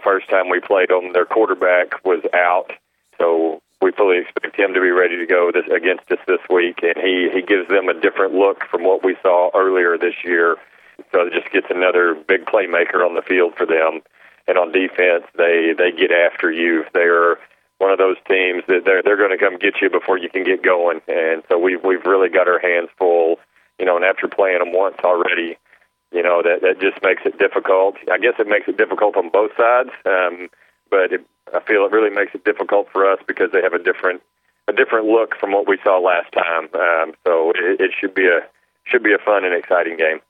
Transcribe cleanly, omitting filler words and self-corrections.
first time we played them, their quarterback was out, so we fully expect him to be ready to go against us this week, and he gives them a different look from what we saw earlier this year. So it just gets another big playmaker on the field for them. And on defense, they get after you. They're one of those teams that they're going to come get you before you can get going. And so we've really got our hands full, and after playing them once already, that just makes it difficult. I guess it makes it difficult on both sides, but I feel it really makes it difficult for us because they have a different look from what we saw last time. So it should be a fun and exciting game.